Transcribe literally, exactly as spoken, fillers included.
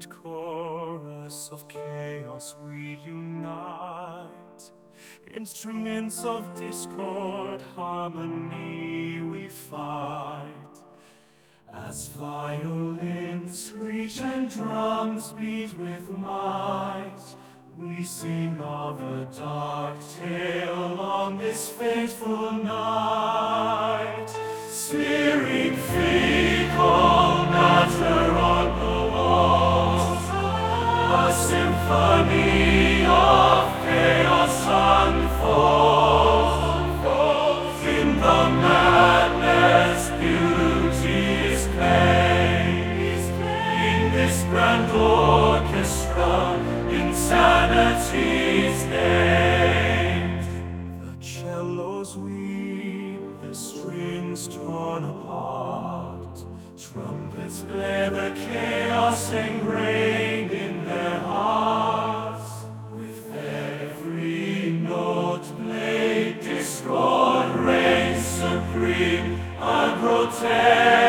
stringed chorus of chaos we unite. Instruments of discord, harmony we fight. As violins screech and drums beat with might, we sing of a dark tale on this fateful night. Spheric fecal matter on the walls, a symphony of chaos unfolds. In the madness, beauty is plain. In this grand orchestra, insanity's named. The cellos weep, the strings torn apart. Trumpets play the chaos ingrained in their hearts. With every note played, discord reigns supreme, a grotesque